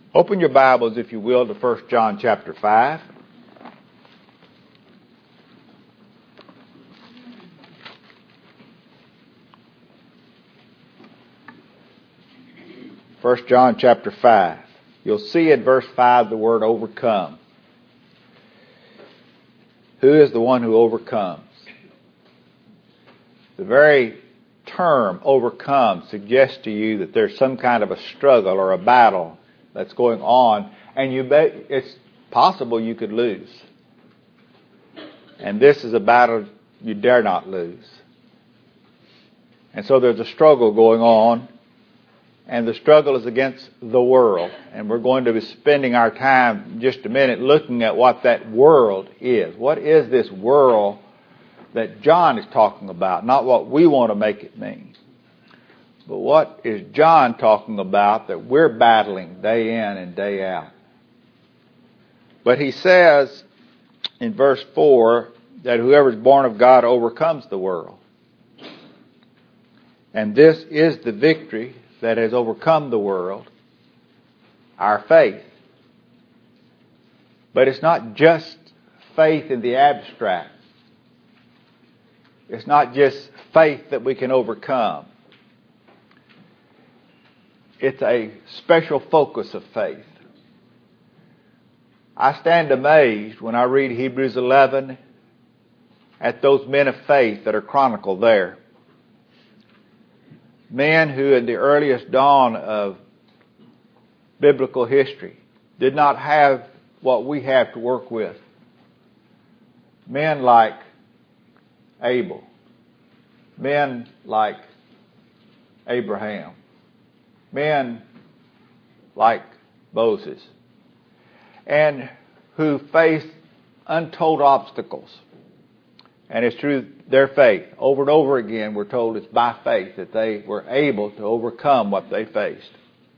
Open your Bibles, if you will, to 1 John chapter 5. First John chapter 5. You'll see in verse 5 the word overcome. Who is the one who overcomes? The very term overcome suggests to you that there's some kind of a struggle or a battle that's going on, and it's possible you could lose. And this is a battle you dare not lose. And so there's a struggle going on, and the struggle is against the world. And we're going to be spending our time in just a minute looking at what that world is. What is this world that John is talking about? Not what we want to make it mean. But what is John talking about that we're battling day in and day out? But he says in verse 4 that whoever is born of God overcomes the world. And this is the victory that has overcome the world, our faith. But it's not just faith in the abstract. It's not just faith that we can overcome. It's a special focus of faith. I stand amazed when I read Hebrews 11 at those men of faith that are chronicled there. Men who in the earliest dawn of biblical history did not have what we have to work with. Men like Abel. Men like Abraham. Men like Moses. And who faced untold obstacles. And it's through their faith. Over and over again, we're told it's by faith that they were able to overcome what they faced.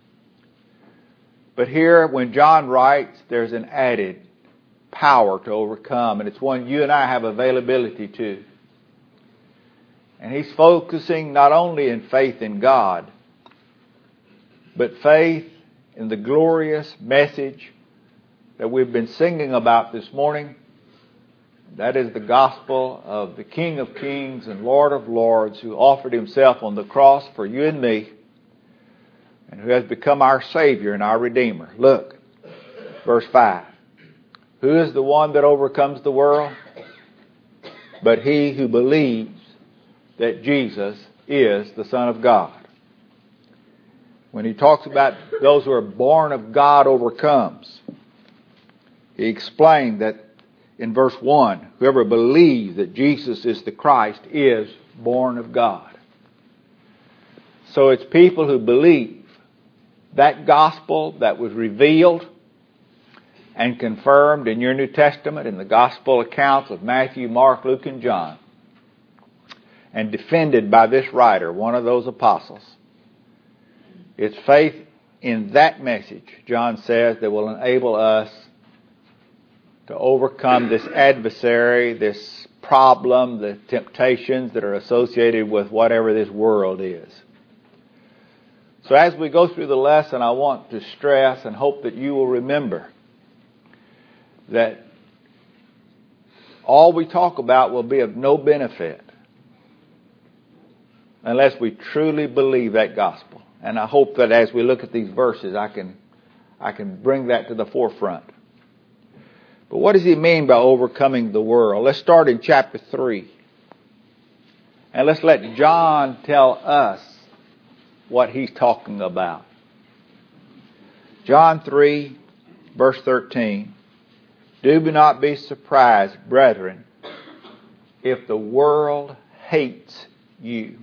But here, when John writes, there's an added power to overcome. And it's one you and I have availability to. And he's focusing not only in faith in God, but faith in the glorious message that we've been singing about this morning. That is the gospel of the King of Kings and Lord of Lords who offered himself on the cross for you and me and who has become our Savior and our Redeemer. Look, verse 5. Who is the one that overcomes the world? But he who believes that Jesus is the Son of God. When he talks about those who are born of God overcomes, he explained that in verse 1, whoever believes that Jesus is the Christ is born of God. So it's people who believe that gospel that was revealed and confirmed in your New Testament, in the gospel accounts of Matthew, Mark, Luke, and John, and defended by this writer, one of those apostles. It's faith in that message, John says, that will enable us to overcome this adversary, this problem, the temptations that are associated with whatever this world is. So as we go through the lesson, I want to stress and hope that you will remember that all we talk about will be of no benefit unless we truly believe that gospel. And I hope that as we look at these verses, I can bring that to the forefront. But what does he mean by overcoming the world? Let's start in chapter 3. And let's let John tell us what he's talking about. John 3, verse 13. Do not be surprised, brethren, if the world hates you.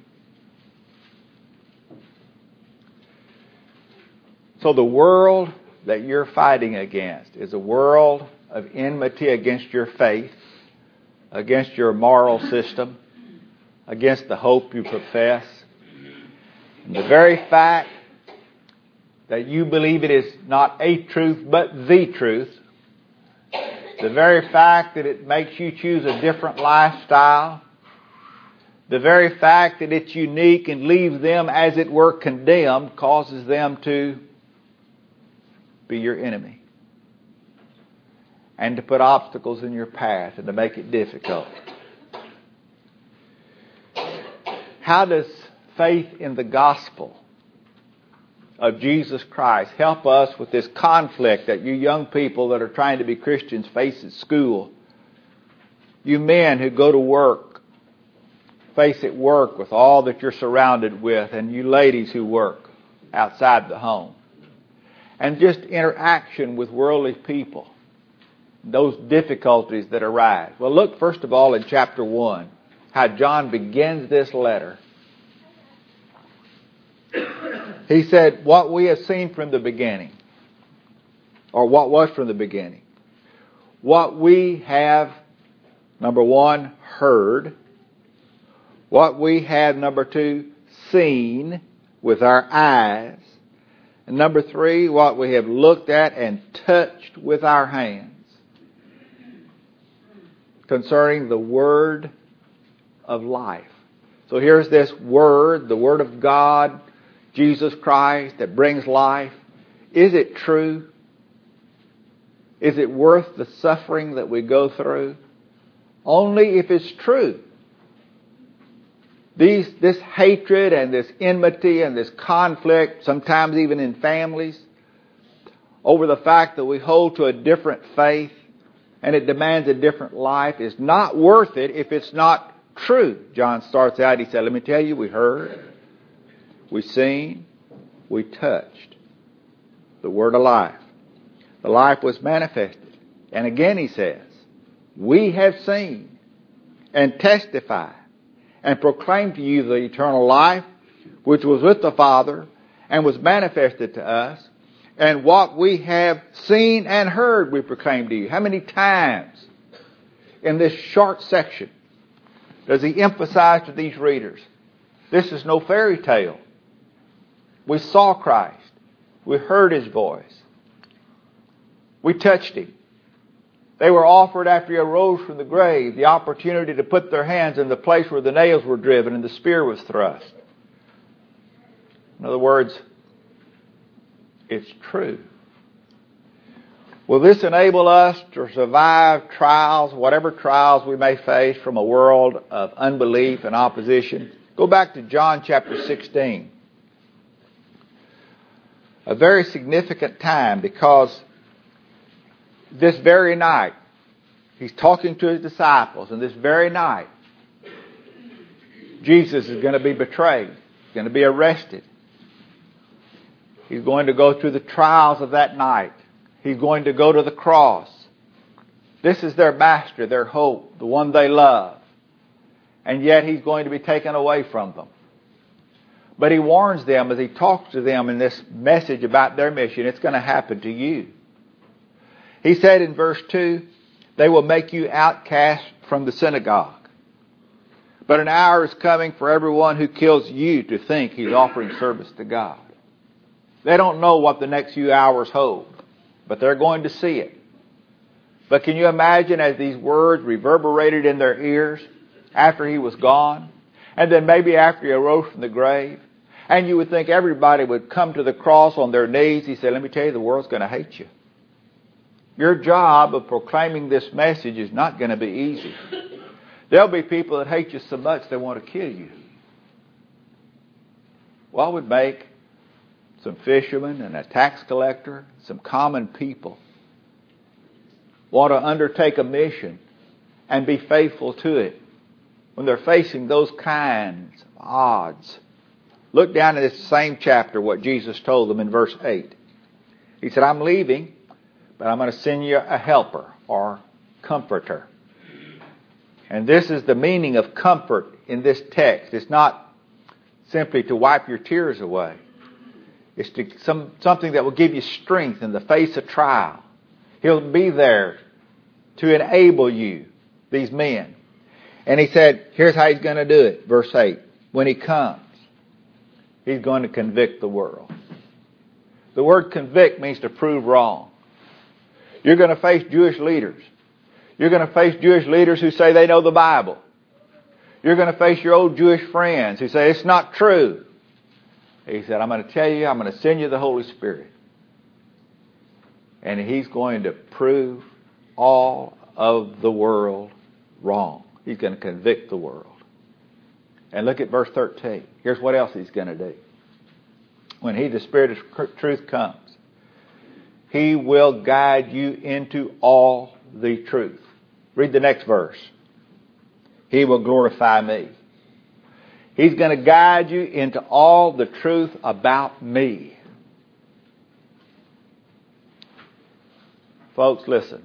So the world that you're fighting against is a world of enmity against your faith, against your moral system, against the hope you profess. And the very fact that you believe it is not a truth but the truth, the very fact that it makes you choose a different lifestyle, the very fact that it's unique and leaves them, as it were, condemned, causes them to be your enemy and to put obstacles in your path and to make it difficult. How does faith in the gospel of Jesus Christ help us with this conflict that you young people that are trying to be Christians face at school? You men who go to work, face at work with all that you're surrounded with, and you ladies who work outside the home. And just interaction with worldly people, those difficulties that arise. Well, look first of all in chapter 1, how John begins this letter. He said, what we have seen from the beginning, or what was from the beginning. What we have, number 1, heard. What we have, number 2, seen with our eyes. And number 3, what we have looked at and touched with our hands. Concerning the Word of life. So here's this Word, the Word of God, Jesus Christ, that brings life. Is it true? Is it worth the suffering that we go through? Only if it's true. This hatred and this enmity and this conflict, sometimes even in families, over the fact that we hold to a different faith and it demands a different life, is not worth it if it's not true. John starts out, he said, let me tell you, we heard, we seen, we touched the Word of life. The life was manifested. And again he says, we have seen and testified and proclaimed to you the eternal life which was with the Father and was manifested to us. And what we have seen and heard we proclaim to you. How many times in this short section does he emphasize to these readers, this is no fairy tale. We saw Christ. We heard His voice. We touched Him. They were offered after He arose from the grave the opportunity to put their hands in the place where the nails were driven and the spear was thrust. In other words, it's true. Will this enable us to survive trials, whatever trials we may face from a world of unbelief and opposition? Go back to John chapter 16. A very significant time, because this very night, He's talking to His disciples, and this very night, Jesus is going to be betrayed. He's going to be arrested. He's going to go through the trials of that night. He's going to go to the cross. This is their master, their hope, the one they love. And yet He's going to be taken away from them. But He warns them as He talks to them in this message about their mission, it's going to happen to you. He said in verse 2, they will make you outcast from the synagogue. But an hour is coming for everyone who kills you to think he's offering service to God. They don't know what the next few hours hold, but they're going to see it. But can you imagine as these words reverberated in their ears after He was gone, and then maybe after He arose from the grave, and you would think everybody would come to the cross on their knees. He said, let me tell you, the world's going to hate you. Your job of proclaiming this message is not going to be easy. There'll be people that hate you so much they want to kill you. What would make some fishermen and a tax collector, some common people, want to undertake a mission and be faithful to it when they're facing those kinds of odds? Look down in this same chapter what Jesus told them in verse 8. He said, I'm leaving, but I'm going to send you a helper or comforter. And this is the meaning of comfort in this text. It's not simply to wipe your tears away. It's something that will give you strength in the face of trial. He'll be there to enable you, these men. And He said, here's how He's going to do it. Verse 8. When He comes, He's going to convict the world. The word convict means to prove wrong. You're going to face Jewish leaders. You're going to face Jewish leaders who say they know the Bible. You're going to face your old Jewish friends who say it's not true. He said, I'm going to tell you, I'm going to send you the Holy Spirit. And He's going to prove all of the world wrong. He's going to convict the world. And look at verse 13. Here's what else He's going to do. When He, the Spirit of truth, comes, He will guide you into all the truth. Read the next verse. He will glorify me. He's going to guide you into all the truth about me. Folks, listen.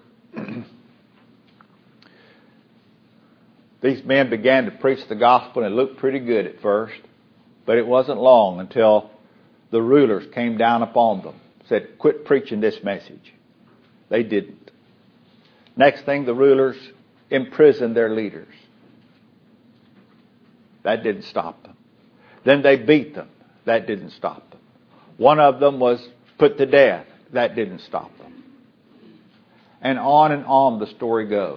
These men began to preach the gospel, and it looked pretty good at first. But it wasn't long until the rulers came down upon them. Said, quit preaching this message. They didn't. Next thing, the rulers imprisoned their leaders. That didn't stop them. Then they beat them. That didn't stop them. One of them was put to death. That didn't stop them. And on the story goes.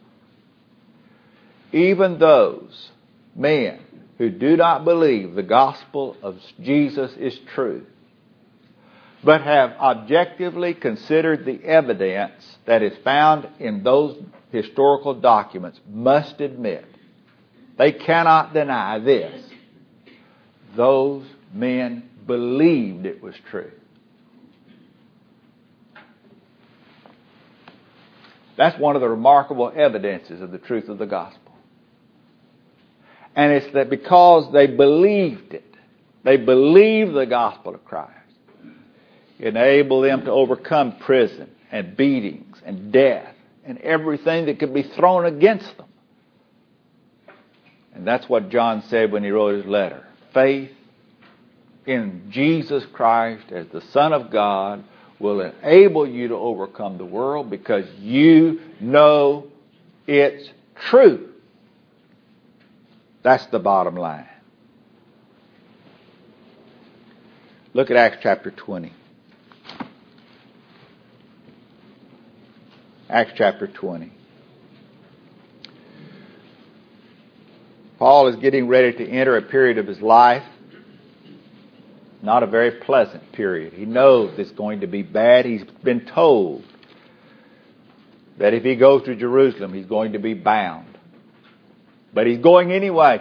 Even those men who do not believe the gospel of Jesus is true, but have objectively considered the evidence that is found in those historical documents, must admit, they cannot deny this: those men believed it was true. That's one of the remarkable evidences of the truth of the gospel. And it's that because they believed it, they believed the gospel of Christ, it enabled them to overcome prison and beatings and death and everything that could be thrown against them. And that's what John said when he wrote his letter. Faith in Jesus Christ as the Son of God will enable you to overcome the world because you know it's true. That's the bottom line. Look at Acts chapter 20. Acts chapter 20. Paul is getting ready to enter a period of his life, not a very pleasant period. He knows it's going to be bad. He's been told that if he goes to Jerusalem, he's going to be bound. But he's going anyway.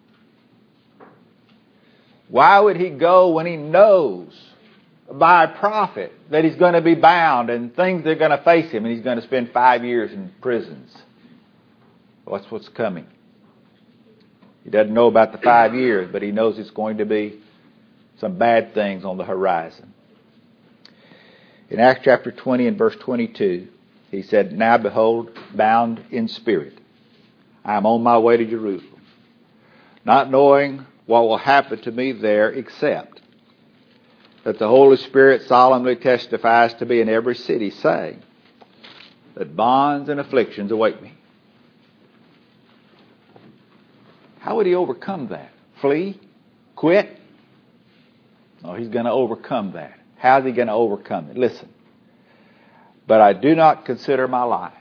Why would he go when he knows by a prophet that he's going to be bound and things are going to face him and he's going to spend 5 years in prisons? That's what's coming. He doesn't know about the 5 years, but he knows it's going to be some bad things on the horizon. In Acts chapter 20 and verse 22, he said, now behold, bound in spirit, I am on my way to Jerusalem, not knowing what will happen to me there, except that the Holy Spirit solemnly testifies to me in every city, saying that bonds and afflictions await me. How would he overcome that? Flee? Quit? No, he's going to overcome that. How's he going to overcome it? Listen. But I do not consider my life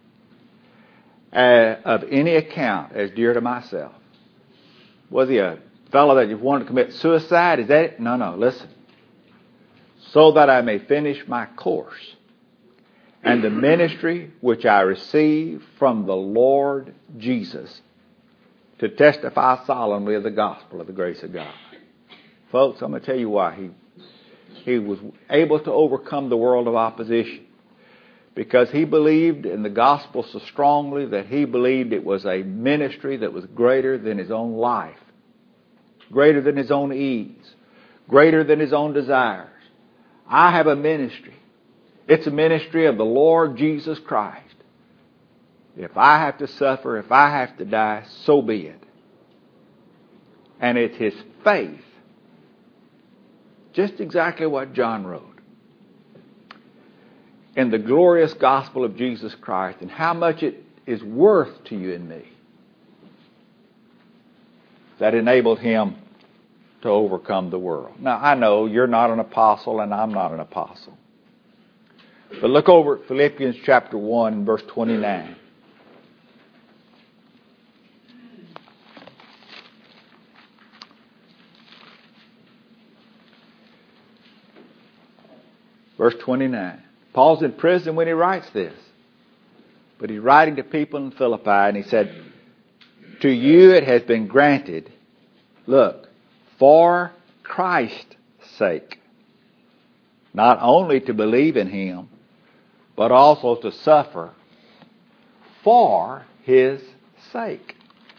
of any account as dear to myself. Was he a fellow that you wanted to commit suicide? Is that it? No, listen. So that I may finish my course and the ministry which I received from the Lord Jesus, to testify solemnly of the gospel of the grace of God. Folks, I'm going to tell you why he was able to overcome the world of opposition. Because he believed in the gospel so strongly that he believed it was a ministry that was greater than his own life, greater than his own ease, greater than his own desires. I have a ministry. It's a ministry of the Lord Jesus Christ. If I have to suffer, if I have to die, so be it. And it's his faith, just exactly what John wrote, in the glorious gospel of Jesus Christ and how much it is worth to you and me, that enabled him to overcome the world. Now, I know you're not an apostle and I'm not an apostle. But look over at Philippians chapter 1 and verse 29. Verse 29. Paul's in prison when he writes this. But he's writing to people in Philippi, and he said, to you it has been granted, look, for Christ's sake, not only to believe in Him, but also to suffer for His sake.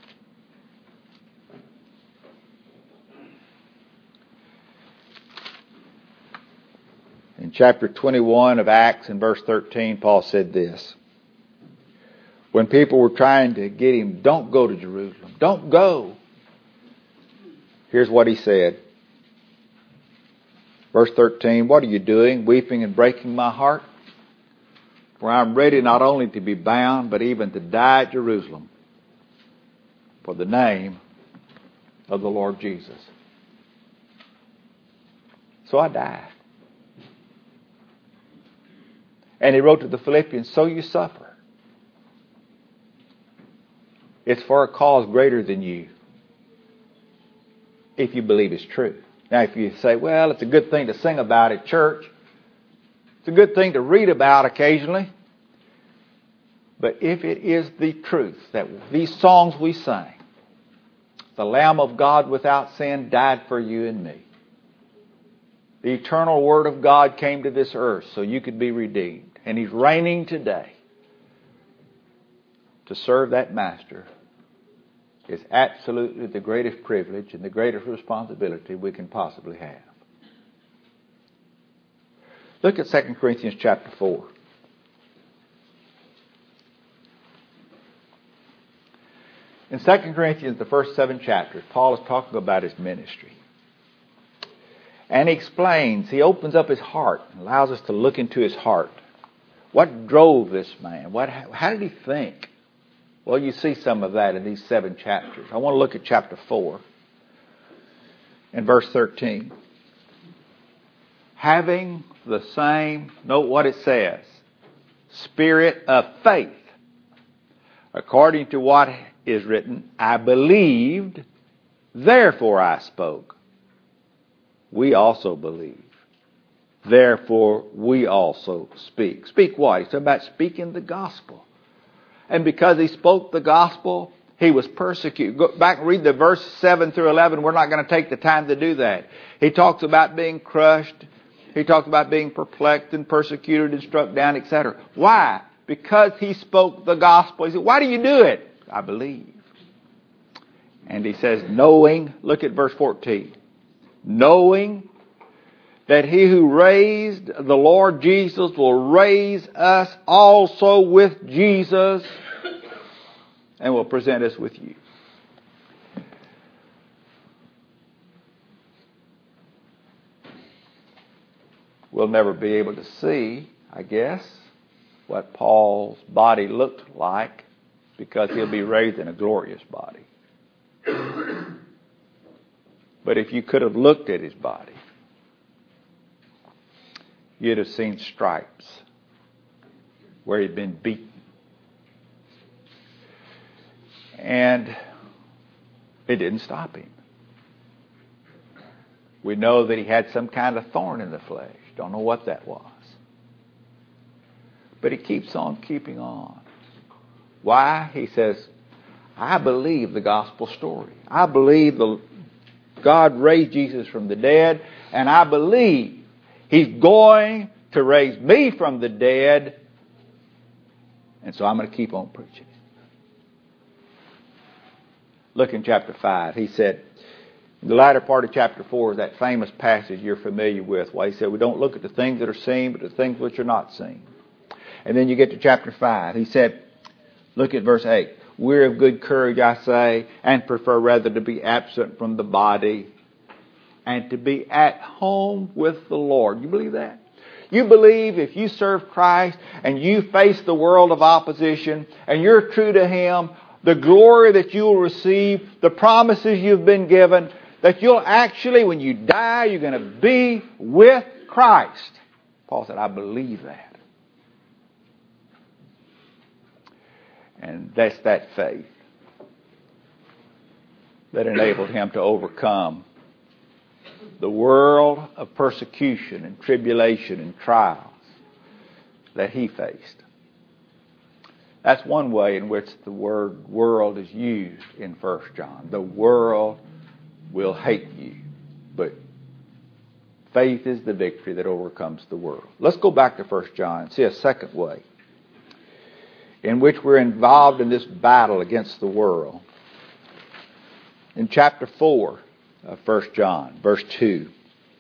In chapter 21 of Acts and verse 13, Paul said this. When people were trying to get him, don't go to Jerusalem, don't go. Here's what he said. Verse 13, what are you doing, weeping and breaking my heart? For I'm ready not only to be bound, but even to die at Jerusalem for the name of the Lord Jesus. So I died. And he wrote to the Philippians, so you suffer. It's for a cause greater than you, if you believe it's true. Now, if you say, well, it's a good thing to sing about at church, it's a good thing to read about occasionally, but if it is the truth that these songs we sang, the Lamb of God without sin died for you and me. The eternal Word of God came to this earth so you could be redeemed. And He's reigning today. To serve that Master is absolutely the greatest privilege and the greatest responsibility we can possibly have. Look at 2 Corinthians chapter 4. In 2 Corinthians, the first 7 chapters, Paul is talking about his ministry. And he explains, he opens up his heart and allows us to look into his heart. What drove this man? How did he think? Well, you see some of that in these 7 chapters. I want to look at chapter 4 and verse 13. Having the same, note what it says, spirit of faith, according to what is written, I believed, therefore I spoke. We also believe. Therefore we also speak. Speak what? He's talking about speaking the gospel. And because he spoke the gospel, he was persecuted. Go back and read the verse 7 through 11. We're not going to take the time to do that. He talks about being crushed. He talks about being perplexed and persecuted and struck down, etc. Why? Because he spoke the gospel. He said, why do you do it? I believe. And he says, knowing, look at verse 14. Knowing that he who raised the Lord Jesus will raise us also with Jesus and will present us with you. We'll never be able to see, I guess, what Paul's body looked like because he'll be raised in a glorious body. But if you could have looked at his body, you'd have seen stripes where he'd been beaten. And it didn't stop him. We know that he had some kind of thorn in the flesh. Don't know what that was. But he keeps on keeping on. Why? He says, I believe the gospel story. I believe God raised Jesus from the dead, and I believe He's going to raise me from the dead, and so I'm going to keep on preaching. Look in chapter 5. He said, in the latter part of chapter 4 is that famous passage you're familiar with, where he said, we don't look at the things that are seen, but the things which are not seen. And then you get to chapter 5. He said, look at verse 8. We're of good courage, I say, and prefer rather to be absent from the body and to be at home with the Lord. You believe that? You believe if you serve Christ and you face the world of opposition and you're true to Him, the glory that you will receive, the promises you've been given, that you'll actually, when you die, you're going to be with Christ. Paul said, I believe that. And that's that faith that enabled him to overcome the world of persecution and tribulation and trials that he faced. That's one way in which the word world is used in 1 John. The world will hate you, but faith is the victory that overcomes the world. Let's go back to 1 John and see a second way in which we're involved in this battle against the world. In chapter 4 of 1 John, verse 2.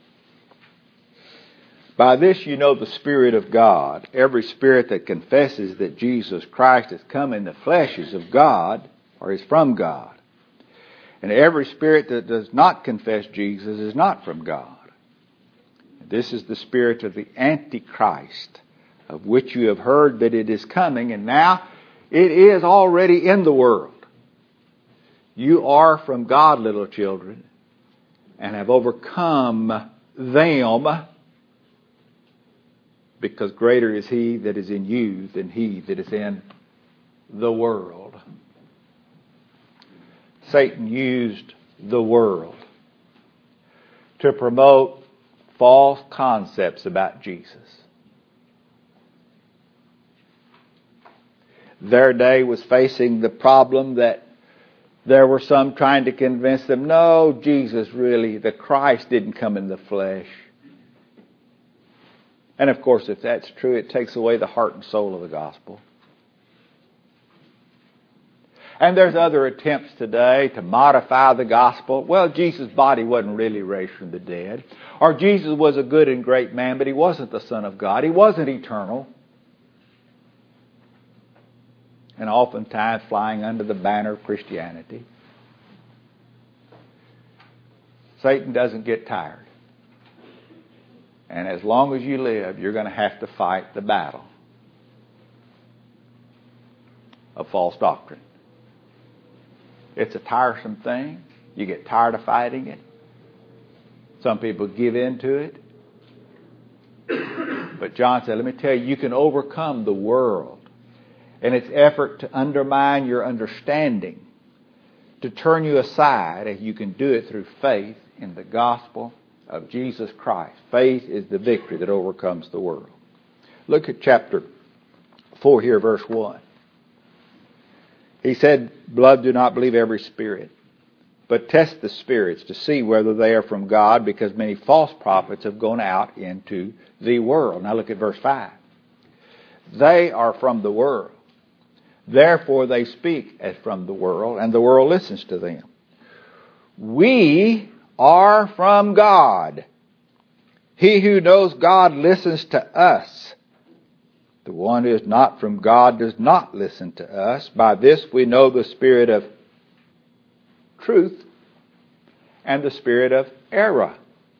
By this you know the Spirit of God. Every spirit that confesses that Jesus Christ has come in the flesh is of God, or is from God. And every spirit that does not confess Jesus is not from God. This is the spirit of the Antichrist, of which you have heard that it is coming, and now it is already in the world. You are from God, little children, and have overcome them, because greater is he that is in you than he that is in the world. Satan used the world to promote false concepts about Jesus. Their day was facing the problem that there were some trying to convince them, no, Jesus really, the Christ didn't come in the flesh. And of course, if that's true, it takes away the heart and soul of the gospel. And there's other attempts today to modify the gospel. Well, Jesus' body wasn't really raised from the dead. Or Jesus was a good and great man, but he wasn't the Son of God. He wasn't eternal. And oftentimes flying under the banner of Christianity. Satan doesn't get tired. And as long as you live, you're going to have to fight the battle of false doctrine. It's a tiresome thing. You get tired of fighting it. Some people give in to it. But John said, let me tell you, you can overcome the world in its effort to undermine your understanding, to turn you aside, and you can do it through faith in the gospel of Jesus Christ. Faith is the victory that overcomes the world. Look at chapter 4 here, verse 1. He said, beloved, do not believe every spirit, but test the spirits to see whether they are from God, because many false prophets have gone out into the world. Now look at verse 5. They are from the world. Therefore they speak as from the world, and the world listens to them. We are from God. He who knows God listens to us. The one who is not from God does not listen to us. By this we know the spirit of truth and the spirit of error.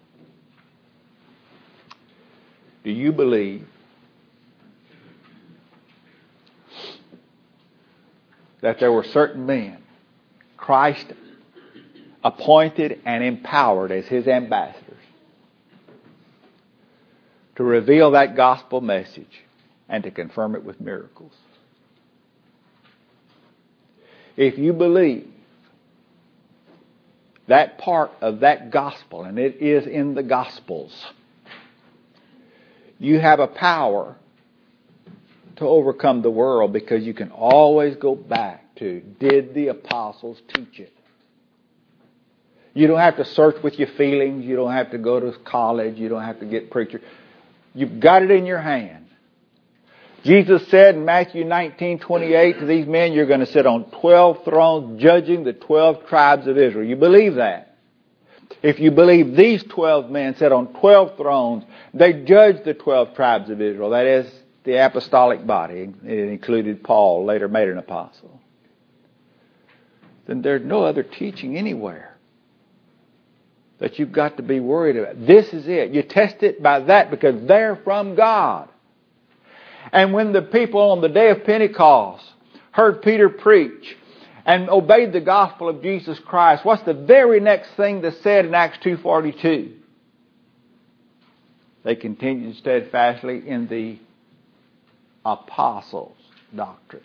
Do you believe that there were certain men Christ appointed and empowered as his ambassadors to reveal that gospel message and to confirm it with miracles? If you believe that part of that gospel, and it is in the Gospels, you have a power to overcome the world, because you can always go back to, did the apostles teach it? You don't have to search with your feelings. You don't have to go to college. You don't have to get preacher. You've got it in your hand. Jesus said in Matthew 19:28 to these men, you're going to sit on 12 thrones judging the 12 tribes of Israel. You believe that? If you believe these 12 men sit on 12 thrones, they judge the 12 tribes of Israel. That is the apostolic body. It included Paul, later made an apostle. Then there's no other teaching anywhere that you've got to be worried about. This is it. You test it by that, because they're from God. And when the people on the day of Pentecost heard Peter preach and obeyed the gospel of Jesus Christ, what's the very next thing that's said in Acts 2:42? They continued steadfastly in the apostles' doctrine.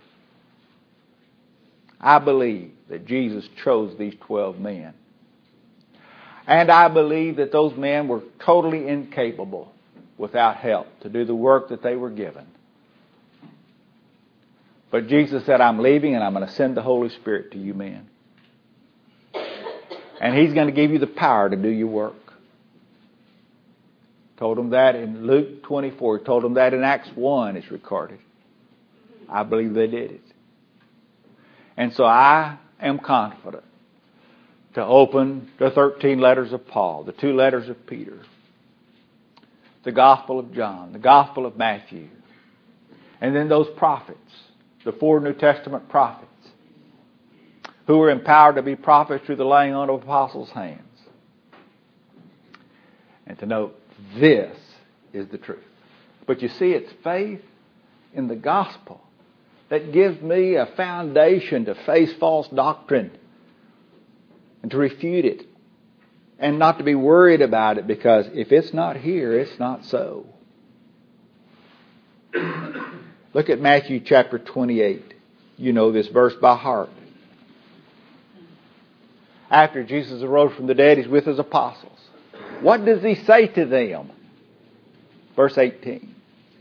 I believe that Jesus chose these 12 men. And I believe that those men were totally incapable, without help, to do the work that they were given. But Jesus said, I'm leaving and I'm going to send the Holy Spirit to you men. And He's going to give you the power to do your work. Told them that in Luke 24. He told them that in Acts 1, it's recorded. I believe they did it. And so I am confident to open the 13 letters of Paul, the 2 letters of Peter, the Gospel of John, the Gospel of Matthew, and then those prophets, the 4 New Testament prophets, who were empowered to be prophets through the laying on of apostles' hands. And to know this is the truth. But you see, it's faith in the gospel that gives me a foundation to face false doctrine and to refute it and not to be worried about it, because if it's not here, it's not so. Look at Matthew chapter 28. You know this verse by heart. After Jesus arose from the dead, He's with His apostles. What does He say to them? Verse 18.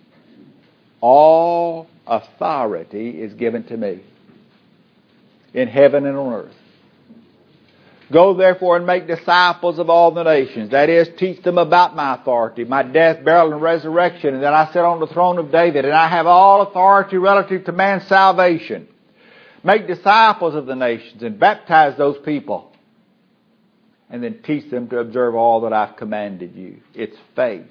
All authority is given to me in heaven and on earth. Go therefore and make disciples of all the nations. That is, teach them about my authority, my death, burial, and resurrection, and that I sit on the throne of David, and I have all authority relative to man's salvation. Make disciples of the nations and baptize those people, and then teach them to observe all that I've commanded you. It's faith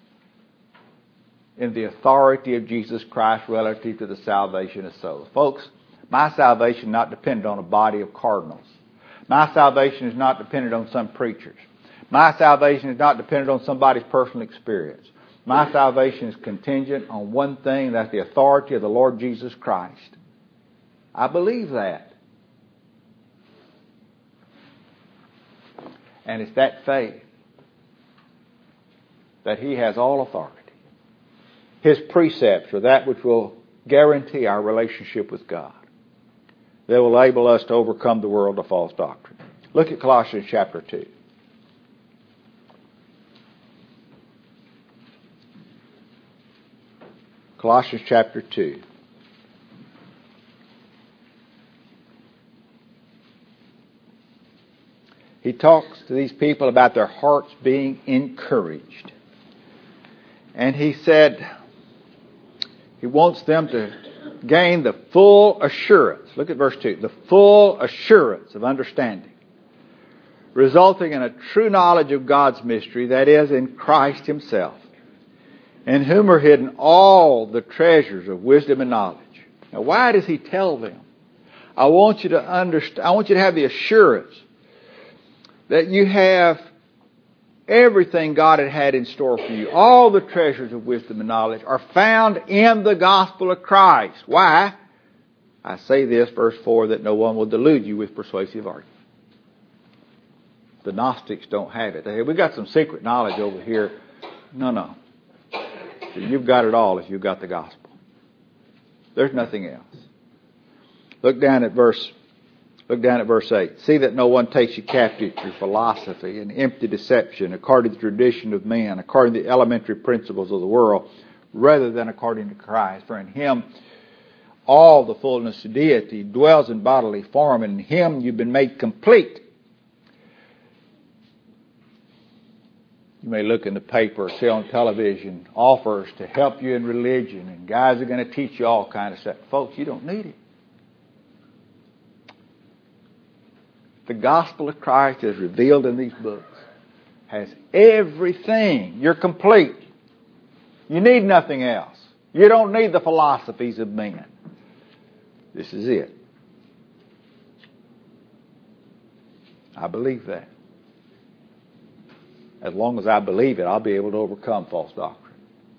in the authority of Jesus Christ relative to the salvation of souls. Folks, my salvation is not dependent on a body of cardinals. My salvation is not dependent on some preachers. My salvation is not dependent on somebody's personal experience. My salvation is contingent on one thing, that's the authority of the Lord Jesus Christ. I believe that. And it's that faith that He has all authority. His precepts are that which will guarantee our relationship with God. They will enable us to overcome the world of false doctrine. Look at Colossians chapter 2. Colossians chapter 2. He talks to these people about their hearts being encouraged. And he said he wants them to gain the full assurance. Look at verse 2. The full assurance of understanding, resulting in a true knowledge of God's mystery, that is, in Christ Himself, in whom are hidden all the treasures of wisdom and knowledge. Now, why does He tell them? I want you to understand. I want you to have the assurance that you have everything God had in store for you. All the treasures of wisdom and knowledge are found in the gospel of Christ. Why? I say this, verse 4, that no one will delude you with persuasive argument. The Gnostics don't have it. They say, we got some secret knowledge over here. No. You've got it all if you've got the gospel. There's nothing else. Look down at verse 8. See that no one takes you captive through philosophy and empty deception, according to the tradition of man, according to the elementary principles of the world, rather than according to Christ. For in Him all the fullness of deity dwells in bodily form, and in Him you've been made complete. You may look in the paper or see on television offers to help you in religion, and guys are going to teach you all kind of stuff. Folks, you don't need it. The gospel of Christ as revealed in these books has everything. You're complete. You need nothing else. You don't need the philosophies of men. This is it. I believe that. As long as I believe it, I'll be able to overcome false doctrine.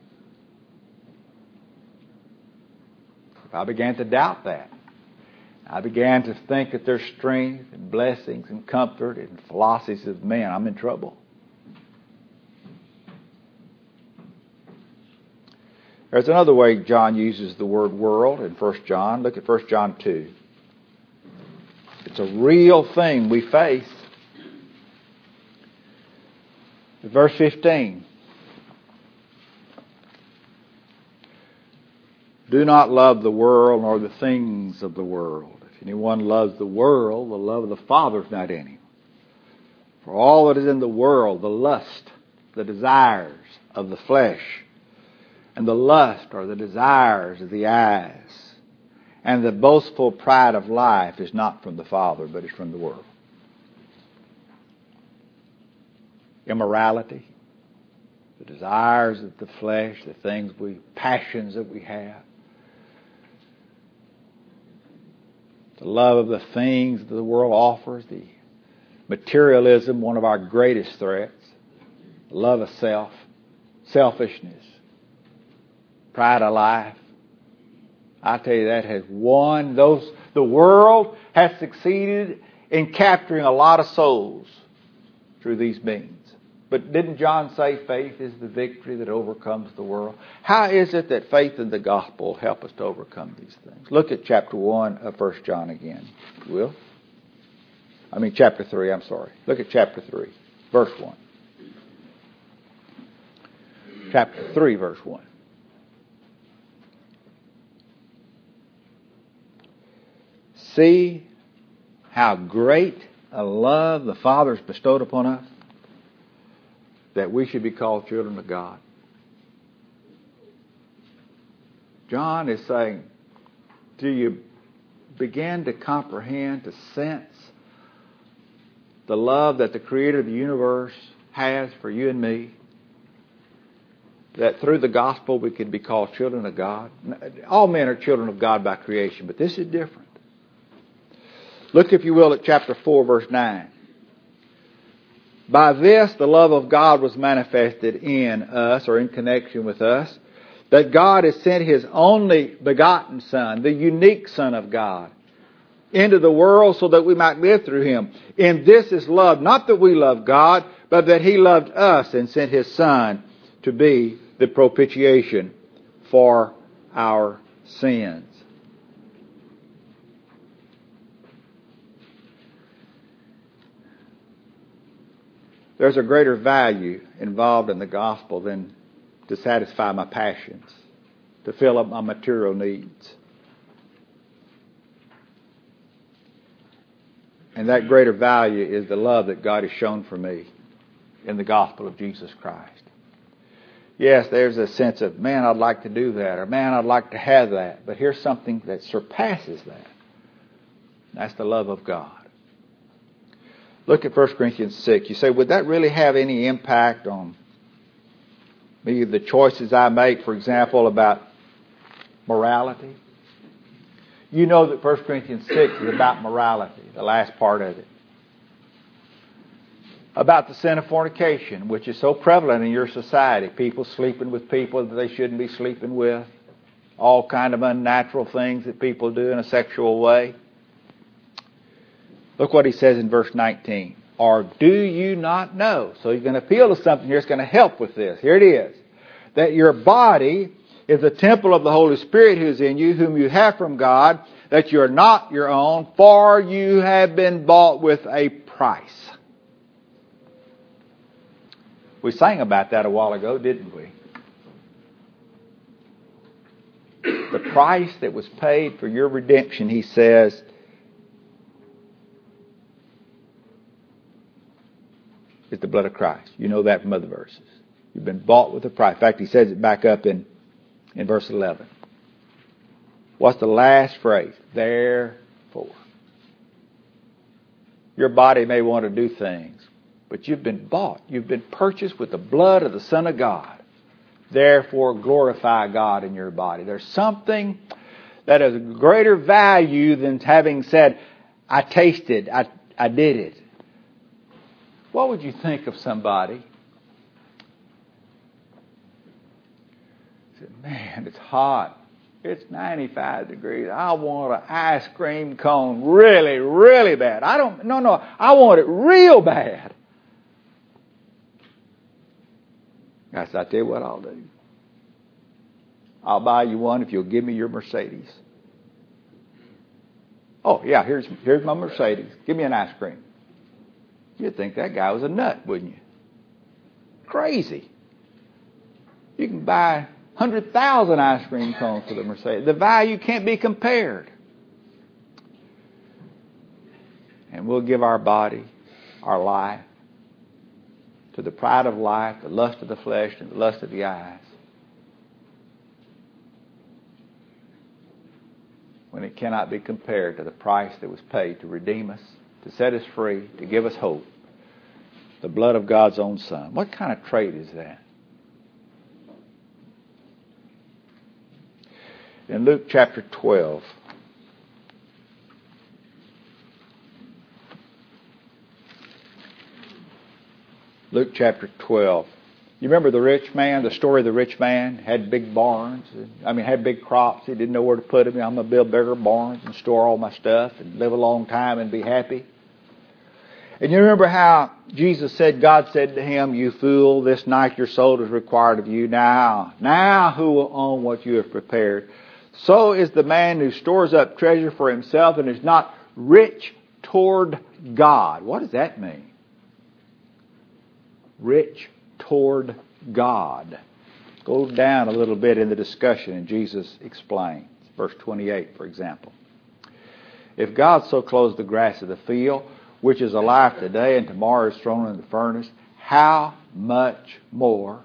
If I began to doubt that, I began to think that there's strength and blessings and comfort and philosophies of men, I'm in trouble. There's another way John uses the word world in 1 John. Look at 1 John 2. It's a real thing we face. Verse 15. Do not love the world nor the things of the world. If anyone loves the world, the love of the Father is not in him. For all that is in the world, the lust, the desires of the flesh, and the lust or the desires of the eyes, and the boastful pride of life is not from the Father, but is from the world. Immorality, the desires of the flesh, the passions that we have, the love of the things that the world offers, the materialism, one of our greatest threats, the love of self, selfishness, pride of life. I tell you, that has won those. The world has succeeded in capturing a lot of souls through these means. But didn't John say faith is the victory that overcomes the world? How is it that faith in the gospel help us to overcome these things? Look at chapter 1 of 1 John again, if you will. Chapter 3, I'm sorry. Look at chapter 3, verse 1. Chapter 3, verse 1. See how great a love the Father has bestowed upon us, that we should be called children of God. John is saying, do you begin to comprehend, to sense the love that the Creator of the universe has for you and me? That through the gospel we can be called children of God. All men are children of God by creation, but this is different. Look, if you will, at chapter 4, verse 9. By this the love of God was manifested in us, or in connection with us, that God has sent His only begotten Son, the unique Son of God, into the world so that we might live through Him. And this is love, not that we love God, but that He loved us and sent His Son to be the propitiation for our sins. There's a greater value involved in the gospel than to satisfy my passions, to fill up my material needs. And that greater value is the love that God has shown for me in the gospel of Jesus Christ. Yes, there's a sense of, man, I'd like to do that, or man, I'd like to have that. But here's something that surpasses that. That's the love of God. Look at 1 Corinthians 6. You say, would that really have any impact on me, the choices I make, for example, about morality? You know that 1 Corinthians 6 is about morality, the last part of it. About the sin of fornication, which is so prevalent in your society. People sleeping with people that they shouldn't be sleeping with. All kind of unnatural things that people do in a sexual way. Look what he says in verse 19. Or do you not know? So he's going to appeal to something here that's going to help with this. Here it is. That your body is the temple of the Holy Spirit who is in you, whom you have from God, that you are not your own, for you have been bought with a price. We sang about that a while ago, didn't we? The price that was paid for your redemption, he says, is the blood of Christ. You know that from other verses. You've been bought with a price. In fact, he says it back up in verse 11. What's the last phrase? Therefore. Your body may want to do things, but you've been bought. You've been purchased with the blood of the Son of God. Therefore, glorify God in your body. There's something that is of greater value than having said, I tasted, I did it. What would you think of somebody? Said, man, it's hot. It's 95 degrees. I want an ice cream cone really, really bad. I want it real bad. I said, I'll tell you what I'll do. I'll buy you one if you'll give me your Mercedes. Oh, yeah, here's my Mercedes. Give me an ice cream. You'd think that guy was a nut, wouldn't you? Crazy. You can buy 100,000 ice cream cones for the Mercedes. The value can't be compared. And we'll give our body, our life, to the pride of life, the lust of the flesh, and the lust of the eyes, when it cannot be compared to the price that was paid to redeem us, to set us free, to give us hope. The blood of God's own Son. What kind of trade is that? In Luke chapter 12, Luke chapter 12. You remember the rich man, the story of the rich man? Had big barns. Had big crops. He didn't know where to put them. I'm going to build bigger barns and store all my stuff and live a long time and be happy. And you remember how Jesus said, God said to him, you fool, this night your soul is required of you. Now who will own what you have prepared? So is the man who stores up treasure for himself and is not rich toward God. What does that mean? Rich toward God. Go down a little bit in the discussion and Jesus explains. Verse 28, for example. If God so clothes the grass of the field, which is alive today and tomorrow is thrown in the furnace, how much more?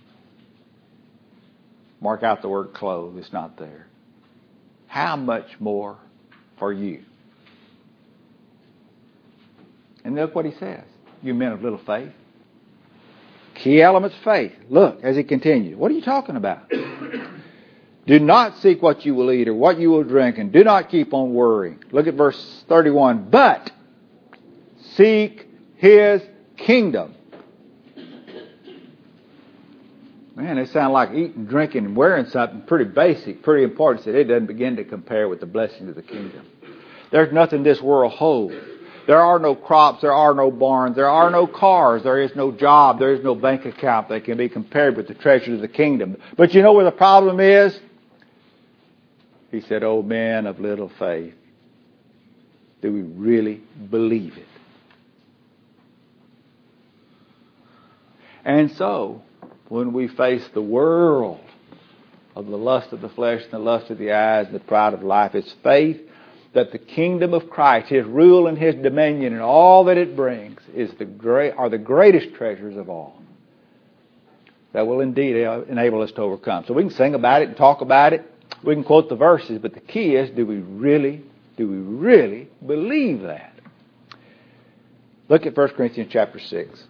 Mark out the word clothe. It's not there. How much more for you? And look what he says. You men of little faith. Key elements of faith. Look, as he continues. What are you talking about? Do not seek what you will eat or what you will drink, and do not keep on worrying. Look at verse 31. But seek His kingdom. Man, they sound like eating, drinking, and wearing something pretty basic, pretty important. It doesn't begin to compare with the blessings of the kingdom. There's nothing this world holds. There are no crops, there are no barns, there are no cars, there is no job, there is no bank account that can be compared with the treasures of the kingdom. But you know where the problem is? He said, "O men of little faith, do we really believe it?" And so, when we face the world of the lust of the flesh and the lust of the eyes and the pride of life, it's faith that the kingdom of Christ, His rule and His dominion and all that it brings are the greatest treasures of all that will indeed enable us to overcome. So we can sing about it and talk about it. We can quote the verses, but the key is, do we really believe that? Look at 1 Corinthians chapter 6.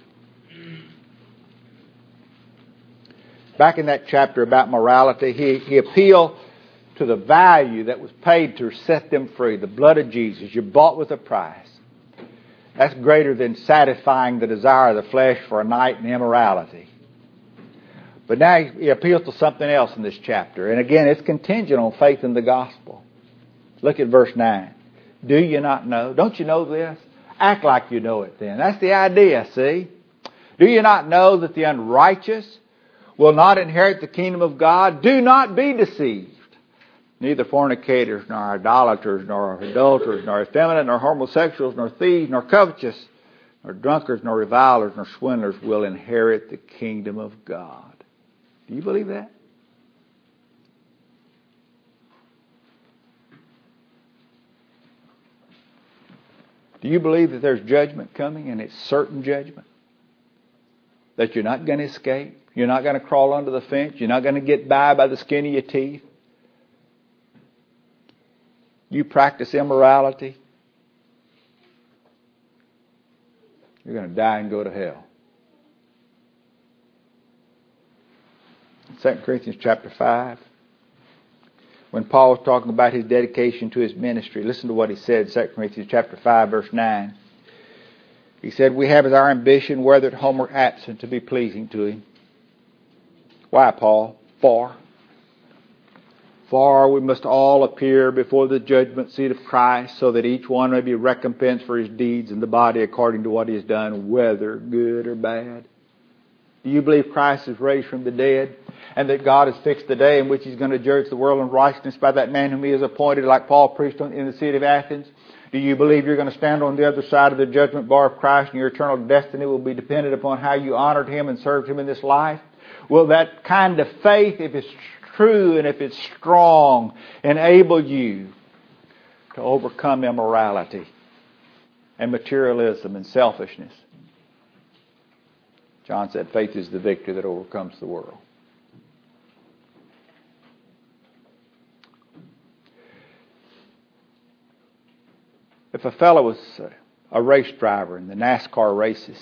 Back in that chapter about morality, he appealed to the value that was paid to set them free. The blood of Jesus. You're bought with a price. That's greater than satisfying the desire of the flesh for a night in immorality. But now he appeals to something else in this chapter. And again, it's contingent on faith in the gospel. Look at verse 9. Do you not know? Don't you know this? Act like you know it then. That's the idea, see? Do you not know that the unrighteous will not inherit the kingdom of God? Do not be deceived. Neither fornicators, nor idolaters, nor adulterers, nor effeminate, nor homosexuals, nor thieves, nor covetous, nor drunkards, nor revilers, nor swindlers will inherit the kingdom of God. Do you believe that? Do you believe that there's judgment coming, and it's certain judgment? That you're not going to escape? You're not going to crawl under the fence? You're not going to get by the skin of your teeth? You practice immorality, you're going to die and go to hell. 2 Corinthians chapter 5, when Paul was talking about his dedication to his ministry, listen to what he said in 2 Corinthians chapter 5, verse 9. He said, "We have as our ambition, whether at home or absent, to be pleasing to Him." Why, Paul? For we must all appear before the judgment seat of Christ, so that each one may be recompensed for his deeds in the body according to what he has done, whether good or bad. Do you believe Christ is raised from the dead, and that God has fixed the day in which He's going to judge the world in righteousness by that man whom He has appointed, like Paul preached in the city of Athens? Do you believe you're going to stand on the other side of the judgment bar of Christ, and your eternal destiny will be dependent upon how you honored Him and served Him in this life? Will that kind of faith, if it's true and if it's strong, enable you to overcome immorality and materialism and selfishness? John said faith is the victory that overcomes the world. If a fellow was a race driver in the NASCAR races,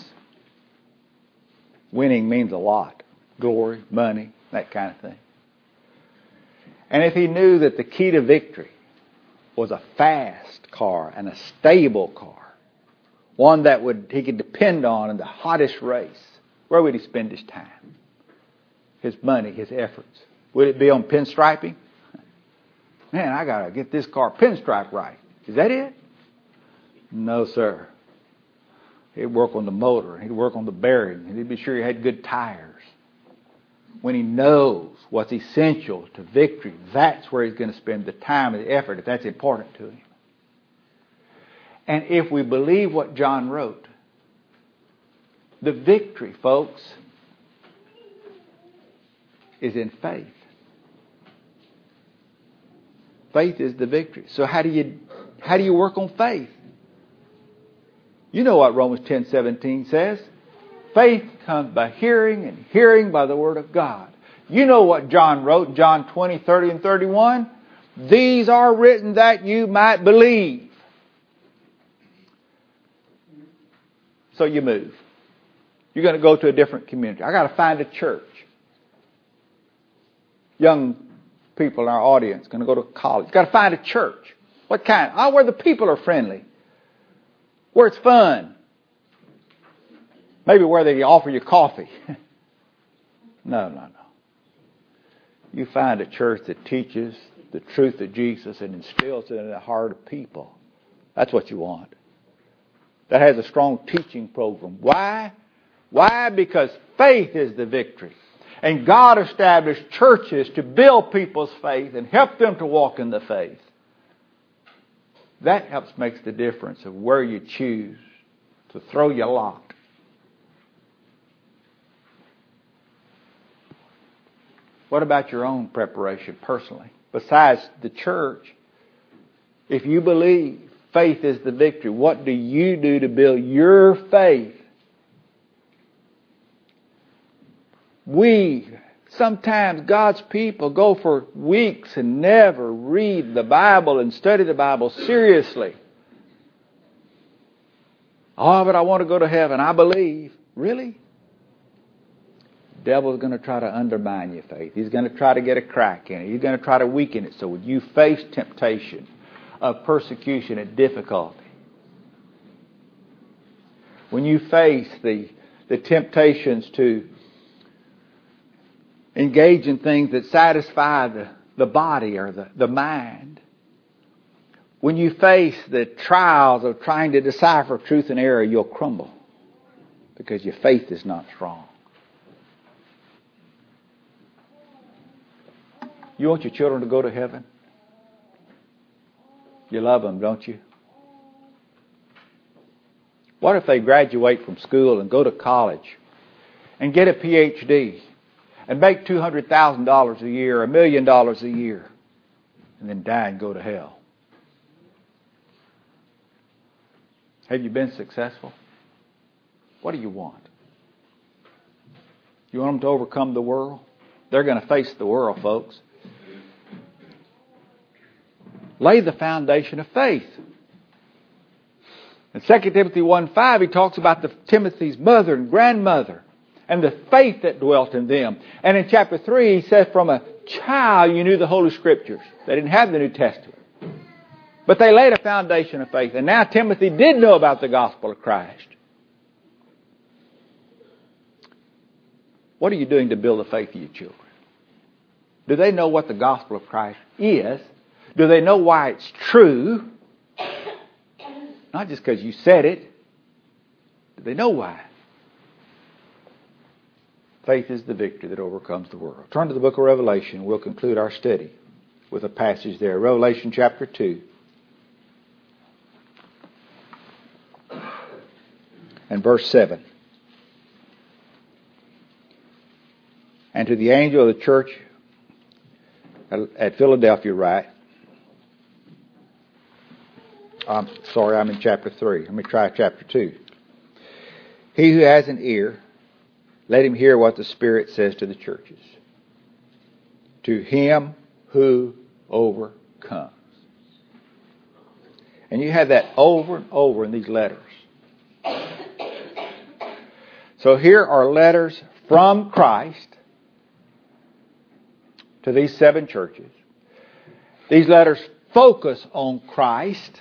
winning means a lot. Glory, money, that kind of thing. And if he knew that the key to victory was a fast car and a stable car, one that he could depend on in the hottest race, where would he spend his time? His money, his efforts? Would it be on pinstriping? Man, I got to get this car pinstripe right. Is that it? No, sir. He'd work on the motor. He'd work on the bearing. And he'd be sure he had good tires. When he knows what's essential to victory, that's where he's going to spend the time and the effort, if that's important to him. And if we believe what John wrote, the victory, folks, is in faith. Faith is the victory. So how do you work on faith? You know what Romans 10:17 says. Faith comes by hearing, and hearing by the Word of God. You know what John wrote, John 20:30 and 31. These are written that you might believe. So you move. You're going to go to a different community. I got to find a church. Young people in our audience going to go to college. Got to find a church. What kind? Where the people are friendly. Where it's fun. Maybe where they offer you coffee. No. You find a church that teaches the truth of Jesus and instills it in the heart of people. That's what you want. That has a strong teaching program. Why? Why? Because faith is the victory. And God established churches to build people's faith and help them to walk in the faith. That helps make the difference of where you choose to throw your lot. What about your own preparation personally? Besides the church, if you believe faith is the victory, what do you do to build your faith? Sometimes God's people go for weeks and never read the Bible and study the Bible seriously. Oh, but I want to go to heaven. I believe. Really? The devil's going to try to undermine your faith. He's going to try to get a crack in it. He's going to try to weaken it. So when you face temptation of persecution and difficulty, when you face the temptations to engage in things that satisfy the body or the mind, when you face the trials of trying to decipher truth and error, you'll crumble because your faith is not strong. You want your children to go to heaven? You love them, don't you? What if they graduate from school and go to college and get a PhD and make $200,000 a year, $1 million a year, and then die and go to hell? Have you been successful? What do you want? You want them to overcome the world? They're going to face the world, folks. Lay the foundation of faith. In 2 Timothy 1:5, he talks about Timothy's mother and grandmother and the faith that dwelt in them. And in chapter 3, he says, from a child you knew the Holy Scriptures. They didn't have the New Testament. But they laid a foundation of faith. And now Timothy did know about the gospel of Christ. What are you doing to build the faith of your children? Do they know what the gospel of Christ is? Do they know why it's true? Not just because you said it. Do they know why? Faith is the victory that overcomes the world. Turn to the book of Revelation. We'll conclude our study with a passage there. Revelation chapter 2. And verse 7. And to the angel of the church at Philadelphia write, I'm sorry, I'm in chapter 3. Let me try chapter 2. He who has an ear, let him hear what the Spirit says to the churches. To him who overcomes. And you have that over and over in these letters. So here are letters from Christ to these 7 churches. These letters focus on Christ.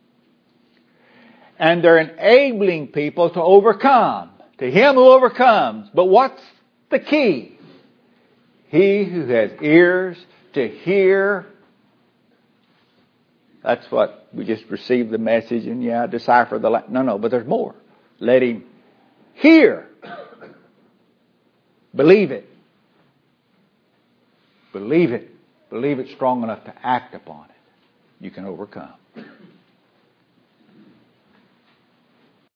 And they're enabling people to overcome. To him who overcomes. But what's the key? He who has ears to hear. That's what we just received the message and decipher the... No, but there's more. Let him hear. Believe it. Believe it. Believe it strong enough to act upon it. You can overcome.